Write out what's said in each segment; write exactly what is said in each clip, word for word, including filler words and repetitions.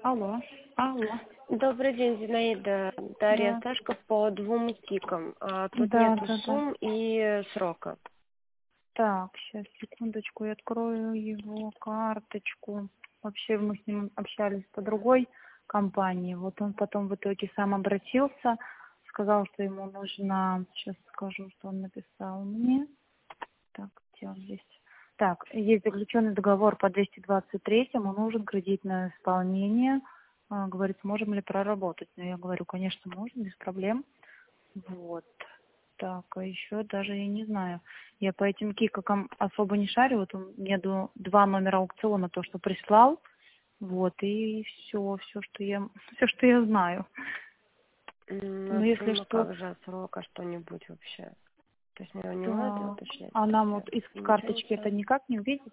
Алло, алло. Добрый день, Зинаида. Дарья Да, Сашка по двум кикам. А, тут да, нету да, да. сумм и срока. Так, сейчас, секундочку, я открою его карточку. Вообще мы с ним общались по другой компании. Вот он потом в итоге сам обратился, сказал, что ему нужно, сейчас скажу, что он написал мне. Так, где он здесь? Так, есть заключенный договор по двести двадцать третьему, нужен кредитное исполнение. А, говорит, можем ли проработать? Ну, я говорю, конечно, можно, без проблем. Вот. Так, а еще даже я не знаю. Я по этим кикам особо не шарю. Вот у меня ду- два номера аукциона, то, что прислал. Вот, и все, все, что я, все, что я знаю. М, Но На если сумму что, как же, срока что-нибудь вообще? То есть мне его не надо то... уточнять А нам вообще? вот из Ничего не карточки это сразу? никак не увидеть?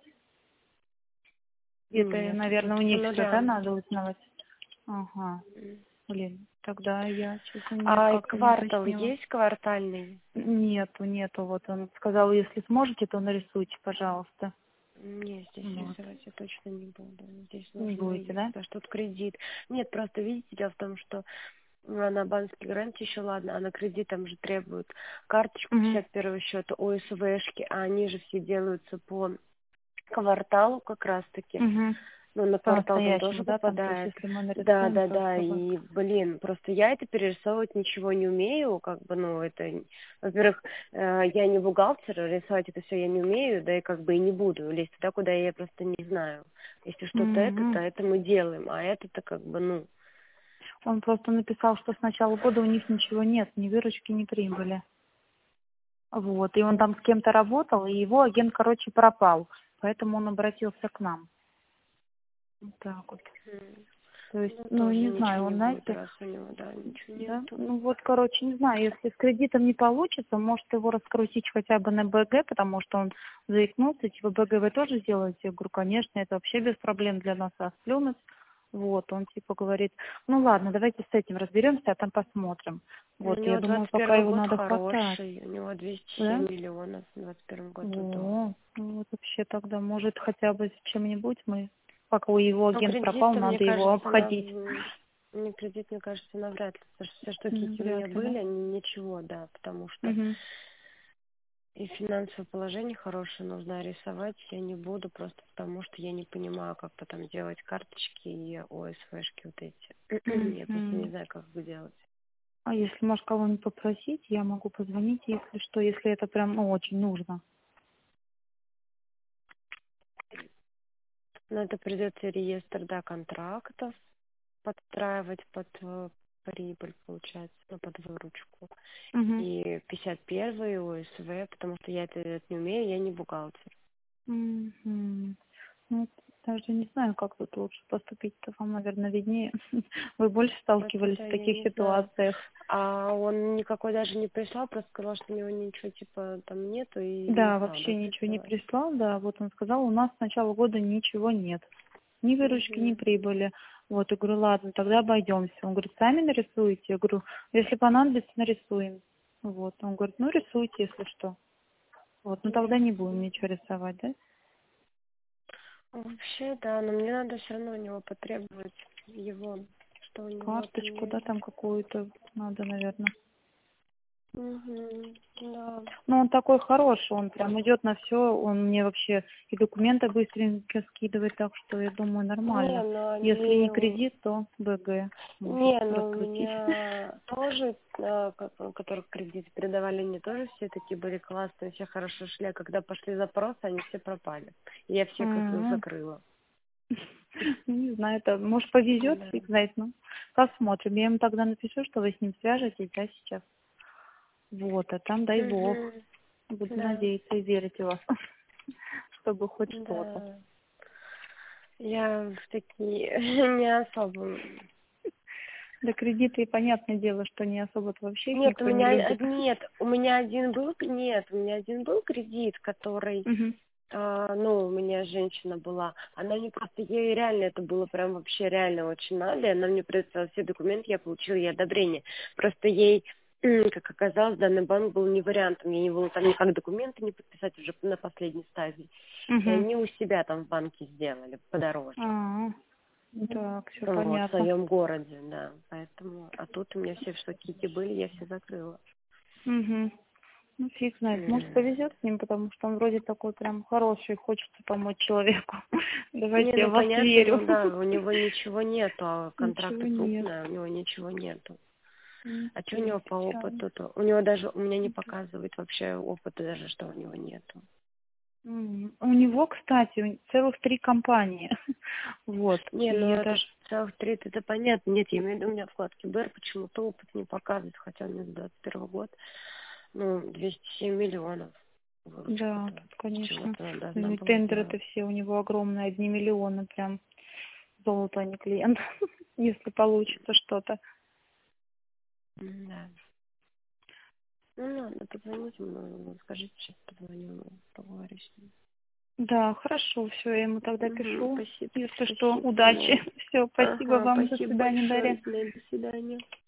Это, Нет, наверное, тут у по них что-то нулям. надо узнавать. Ага. М. Блин, тогда я, честно, не, А и как-то не квартал уточнила. есть квартальный? Нету, нету. Вот он сказал, если сможете, то нарисуйте, пожалуйста. Не, здесь Вот. рисовать я точно не буду. Здесь Не нужно будете, есть, да? потому что тут кредит. Нет, просто видите, дело в том, что а на банковской гарантии еще ладно, а на кредит там же требуют карточку Угу. пятьдесят первого счета, ОСВшки, а они же все делаются по кварталу как раз-таки. Угу. Ну, на квартал там По-настоящему, тоже да, там, то есть, попадает. если мы Да, нарисуем, да, то да, чтобы... и, блин, просто я это перерисовывать ничего не умею, как бы, ну, это, во-первых, э, я не бухгалтер, рисовать это все я не умею, да и как бы и не буду лезть туда, куда я просто не знаю. Если что-то это, то Мгм. это мы делаем, а это-то как бы, ну, Он просто написал, что с начала года у них ничего нет, ни выручки, ни прибыли. Вот, и он там с кем-то работал, и его агент, короче, пропал. Поэтому он обратился к нам. Вот так вот. м, То есть, ну, ну, тоже не ничего знаю, он, не будет, знаете, раз у него, да, ничего да, нету. ну вот, короче, не знаю, если с кредитом не получится, может его раскрутить хотя бы на БГ, потому что он заикнулся, типа, БГ вы тоже сделаете? Я говорю, конечно, это вообще без проблем для нас расплюнуть. Вот, он типа говорит, ну ладно, давайте с этим разберемся, а там посмотрим. Ну, Вот, у я него думаю, двадцать пока первый его год надо хватать, хороший, у него двести семь да? миллионов в двадцать первом году, да. О, ну вот вообще тогда, может, хотя бы с чем-нибудь мы, пока у его Ну, агент пропал, кредит-то, мне надо его кажется, на... обходить. м, мне кредит, мне кажется, навряд ли. Потому что все штуки, М, какие у меня Вряд ли, да? были, они ничего, да, потому что Угу. и финансовое положение хорошее, нужно рисовать я не буду, просто потому что я не понимаю, как потом делать карточки и ОСВшки вот эти. Я просто не Угу. знаю, как их делать. А если, может, кого-нибудь попросить, я могу позвонить, если что, если это прям, ну, очень нужно. Но это придется реестр, да, контрактов подстраивать под э, прибыль, получается, ну, под выручку. Угу. И пятьдесят первый ОСВ, потому что я это делать не умею, я не бухгалтер. Угу. Ну, даже не знаю, как тут лучше поступить-то, вам, наверное, виднее. Вы больше Вот сталкивались это в я таких не знаю. ситуациях. А он никакой даже не прислал, просто сказал, что у него ничего типа там нету и не Да, надо вообще ничего не присылать. прислал, да, вот он сказал, у нас с начала года ничего нет. Ни выручки, ни Угу. прибыли. Вот, я говорю, ладно, тогда обойдемся. Он говорит, сами нарисуете? Я говорю, если понадобится, нарисуем. Вот, он говорит, ну, рисуйте, если что. Вот, ну, тогда не будем ничего рисовать, да? Вообще, да, но мне надо все равно у него потребовать его, что у него там Карточку, да, есть. там какую-то надо, наверное. Угу. Да. Ну, он такой хороший, он прям идет на все, он мне вообще и документы быстренько скидывает, так что я думаю, Не, нормально. ну Если не они кредит, то БГ может Не, ну у раскрутить. меня тоже, э, как- у которых кредит передавали, они тоже все такие были классные, все хорошо шли, а когда пошли запросы, они все пропали. И я всех их М. закрыла. Не знаю, это может повезет, Да. фиг знает, ну посмотрим. Я ему тогда напишу, что вы с ним свяжетесь, да, сейчас. Вот, а там дай бог. Угу. Буду Да, надеяться и верить в вас, чтобы хоть что-то. да. Я в такие не особо. Да кредиты, и понятное дело, что не особо вообще их Нет, у никто не меня любит. од- нет, у меня один был, нет, у меня один был кредит, который Мгм. А, ну, у меня женщина была, она мне просто, ей реально это было прям вообще реально очень надо, и она мне предоставила все документы, я получила ей одобрение. Просто ей, м, как оказалось, данный банк был не вариантом, ей не было там никак документы не подписать уже на последней стадии. И Мгм. они у себя там в банке сделали подороже. А, Так, все Вот, в понятно. своем городе, да. Поэтому, а тут у меня все, что кики были, я все закрыла. Угу. Ну, фиг знает. Может, М. повезет с ним, потому что он вроде такой прям хороший, хочется помочь человеку. Давайте Не, я ну в вас понятно, верю. ну да, у него ничего нету, а Ничего контракты нет. крупные, у него ничего нету. М, А что у Блин, него по печально. опыту-то? У него даже, у меня не показывает вообще опыта даже, что у него нету. М, У него, кстати, у- целых три компании. Вот. Не, ну И это даже... целых три, это понятно. Нет, я имею в виду, у меня вкладки БР почему-то опыт не показывает, хотя у меня с двадцать первого года, ну, двести семь миллионов Да, выручку-то. тут, конечно. Чего-то она должна Ну, была тендеры-то сделать. все у него огромные, одни миллионы прям. Золото, а не клиент. Если получится что-то. М, Да. Ну, ладно, позвоните ему, скажите, сейчас позвоню, поговорю с ним. Да, хорошо, все, я ему тогда Угу, пишу. спасибо, Если что, спасибо, удачи. Надя. Все, спасибо Ага, вам. До спасибо свидания, большое, Дарья. Надя, до свидания.